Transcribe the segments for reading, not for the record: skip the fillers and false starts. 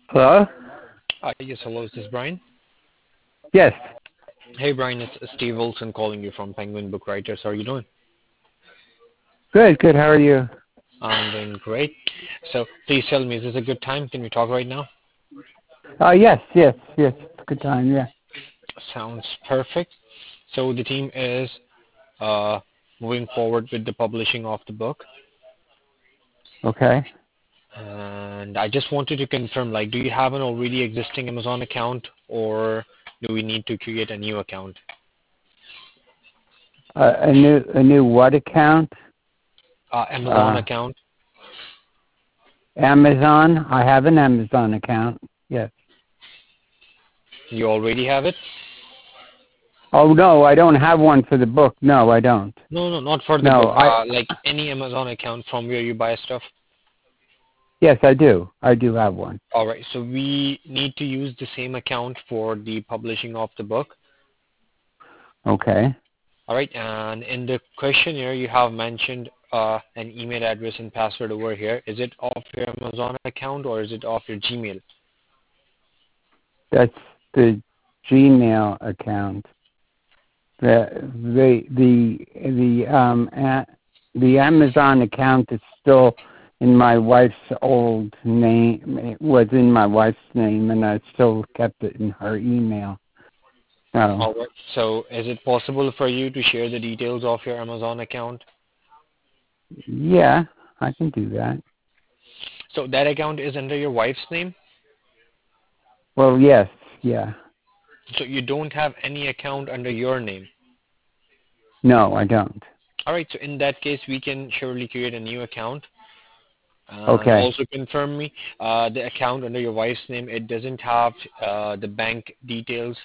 Hello? Yes, hello, this is Brian. Yes. Hey, Brian, it's Steve Wilson calling you from Penguin Book Writers. How are you doing? Good, good. How are you? I'm doing great. So, please tell me, is this a good time? Can we talk right now? Yes, yes, yes. It's a good time, yeah. Sounds perfect. So, the team is uh, moving forward with the publishing of the book, Okay. and I just wanted to confirm, like, do you have an already existing Amazon account, or do we need to create a new account? A new what account? Amazon Uh, account. Amazon. I have an Amazon account. Yes. You already have it? Oh, no, I don't have one for the book. No, I don't. No, no, not for the No, book. Like any Amazon account from where you buy stuff. yes, I do. I do have one. All right, so we need to use the same account for the publishing of the book. Okay. All right, and in the questionnaire, you have mentioned an email address and password over here. Is it off your Amazon account or is it off your Gmail? That's the Gmail account. The Amazon account is still in my wife's old name. It was in my wife's name, and I still kept it in her email. So All right, so is it possible for you to share the details of your Amazon account? yeah, I can do that. So that account is under your wife's name, Well, yes, yeah. so you don't have any account under your name. No, I don't. All right, so in that case, we can surely create a new account. And Okay. also confirm me, the account under your wife's name, it doesn't have the bank details.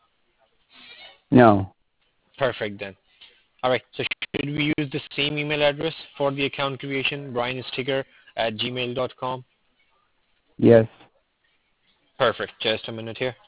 No. Perfect then. All right, so should we use the same email address for the account creation, briansticker@gmail.com? Yes. Perfect. Just a minute here.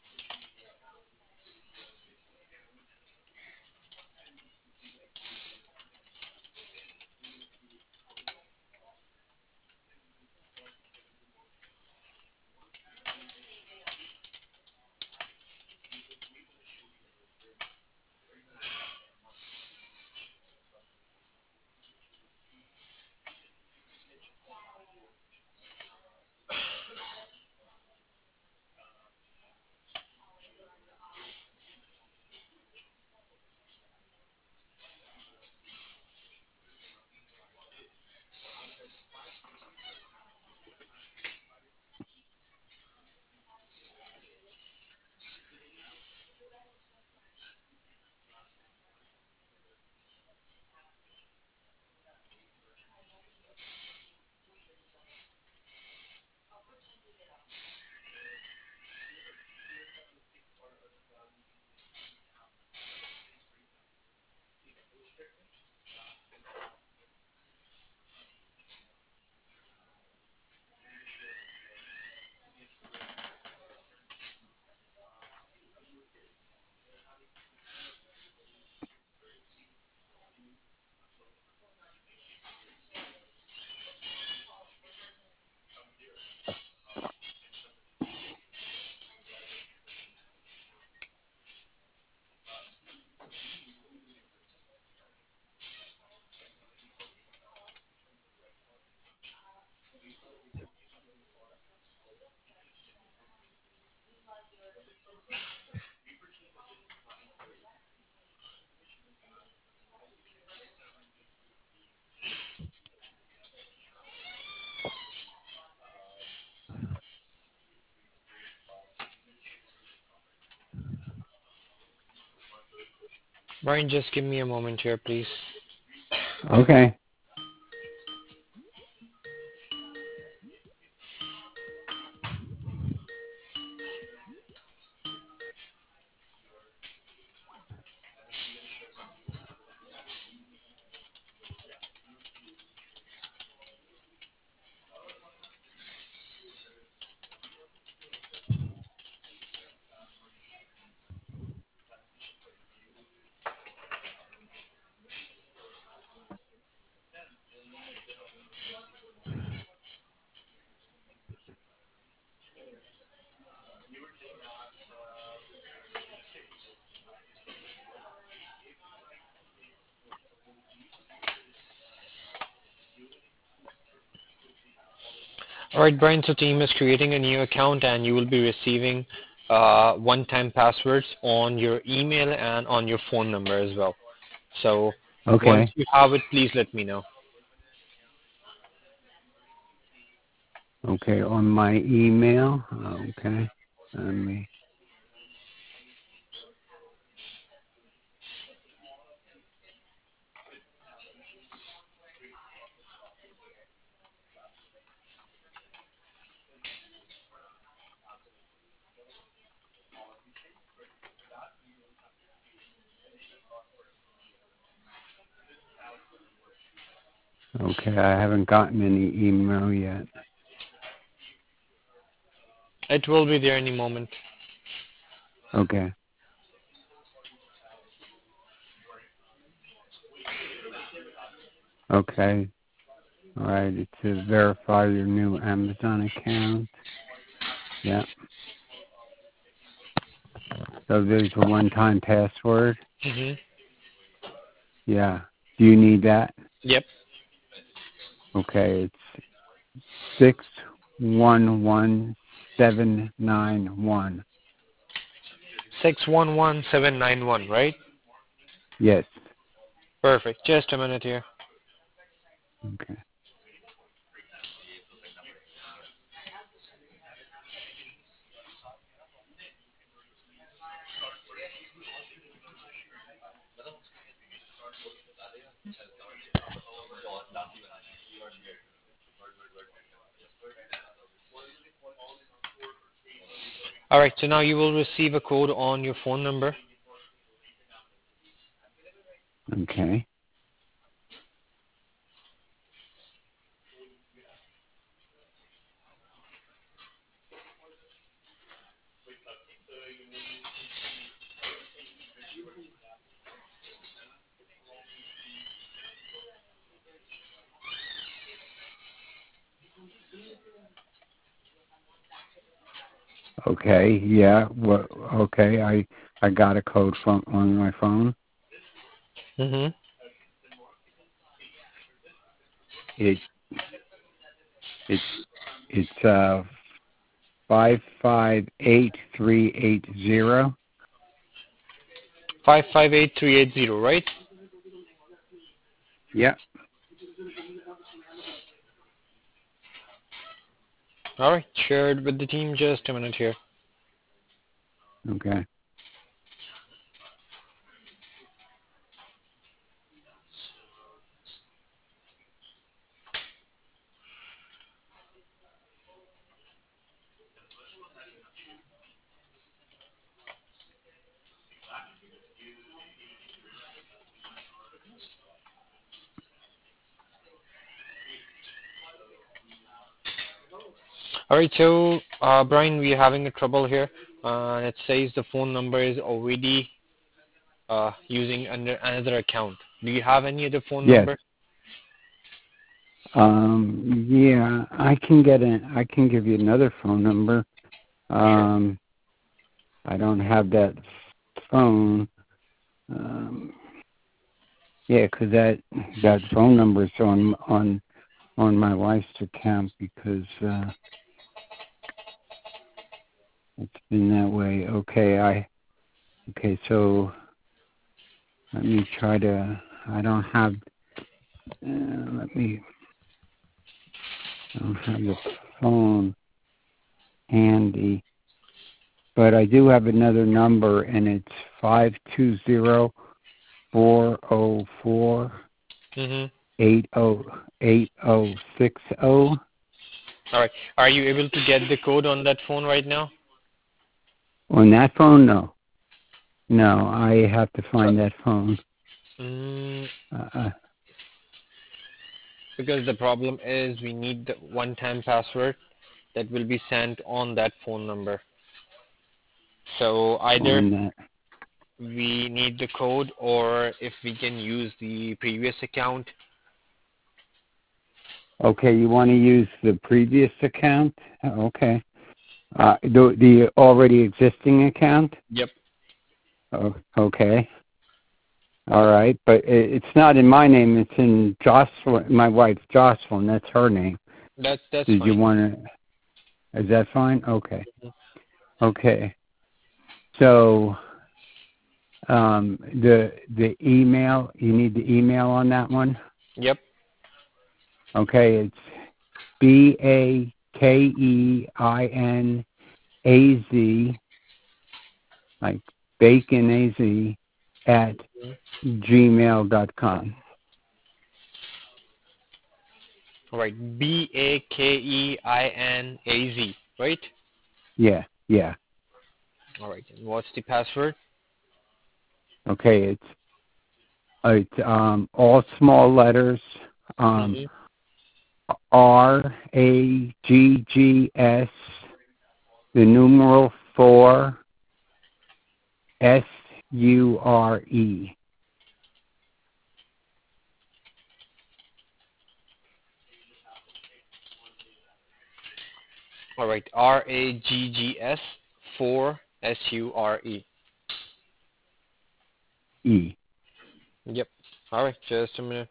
Brian, just give me a moment here, please. Okay. All right, Brian. So team is creating a new account, and you will be receiving one-time passwords on your email and on your phone number as well. So once Okay. you have it, please let me know. Okay. On my email. Okay. Let me. Okay. I haven't gotten any email yet. It will be there any moment. Okay. Okay. All right. It says verify your new Amazon account. Yeah. So there's a one-time password. Mhm. Yeah. Do you need that? Yep. Okay. It's 611791. 611791, right? Yes. Perfect. Just a minute here. Okay. All right. So now you will receive a code on your phone number. Okay. Okay. Yeah. Well, okay. I got a code from on my phone. Mhm. It it's it's 558380. 558380, right? Yeah. All right. Shared with the team. Just a minute here. Okay. All right. So, Brian, we are having a trouble here. It says the phone number is already using under another account. Do you have any other phone Yes. number? Yeah. I can give you another phone number. Sure. I don't have that phone. Um, yeah, 'cause that phone number is on my wife's account because it's been that way. Okay. So let me try to. I don't have. Let me. I don't have the phone handy, but I do have another number, and it's 520-404-8060. Mhm. All right. Are you able to get the code on that phone right now? On that phone, no. No, I have to So, find that phone. mm, Uh, because the problem is we need the one-time password that will be sent on that phone number. So either on that. we need the code or if we can use the previous account. Okay, you want to use the previous account? Okay. The already existing account? Yep. Oh, okay. All right, but it's not in my name. It's in Jocelyn, my wife Jocelyn. That's her name. That's Did you fine. want to? Is that fine? Okay. Mhm. Okay. So the email, you need the email on that one. Yep. Okay, it's BAKEINAZ, like bacon AZ, at Mhm. gmail.com. All right. BAKEINAZ. Right. Yeah, yeah. All right. And what's the password? Okay, it's all small letters. Um, Mm-hmm. RAGGS, the numeral 4, SURE. All right. RAGGS 4SURE. E. Yep. All right. Just a minute.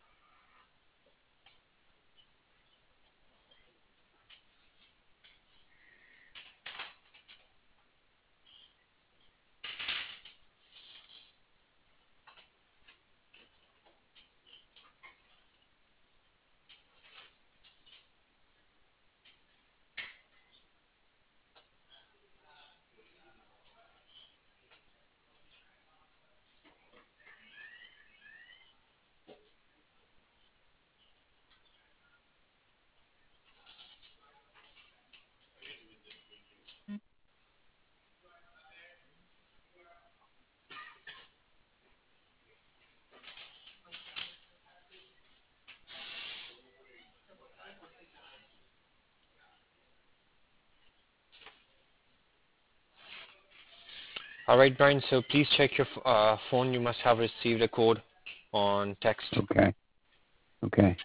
All right, Brian. So please check your phone. You must have received a code on text. Okay, okay.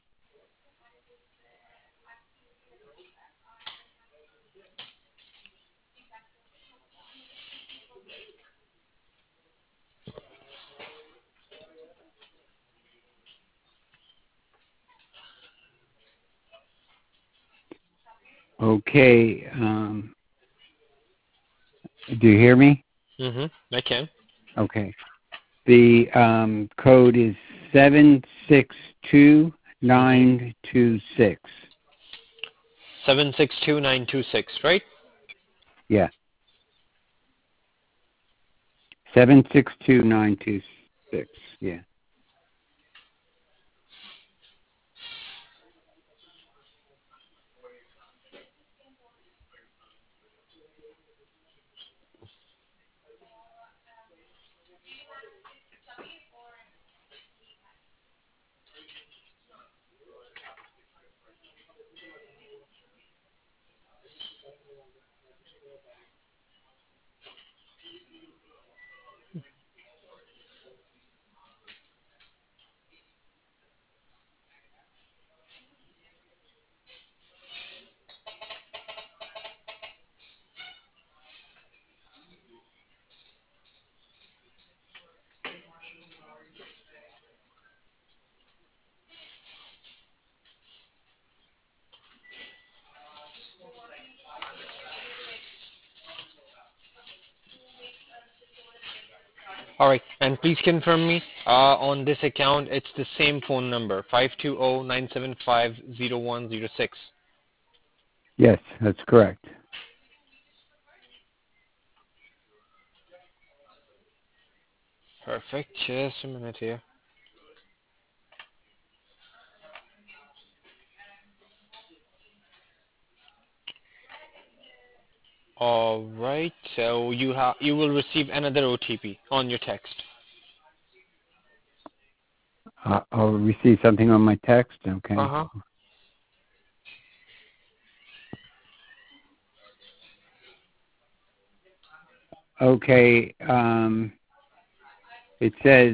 Okay, do you hear me? Mm-hmm. I can. Okay. The code is Mm-hmm. 762926. 762926. Right. Yeah, 762926. Yeah. All right. And please confirm me. On this account, it's the same phone number 520-975-0106. Yes, that's correct. Perfect. Just a minute here. All right. So you will receive another OTP on your text. I'll receive something on my text. Okay. Uh-huh. Okay. It says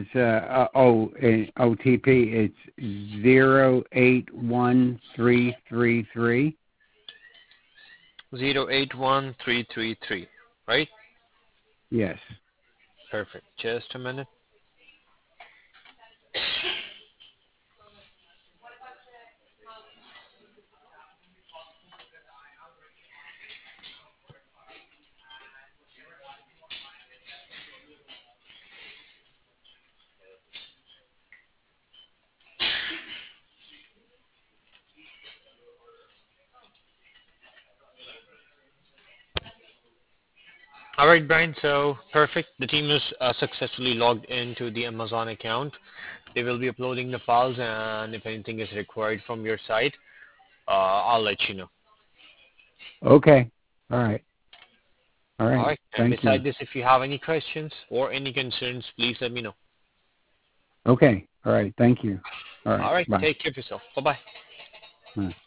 OTP. It's 081333. 081333. Right? Yes. Perfect. Just a minute. All right, Brian. So perfect. The team is successfully logged into the Amazon account. They will be uploading the files, and if anything is required from your side, I'll let you know. Okay. All right. All All right. right. And Thank you. beside this, if you have any questions or any concerns, please let me know. Okay. All right. Thank you. All right. All right. Bye. Take care of yourself. Bye bye. Bye.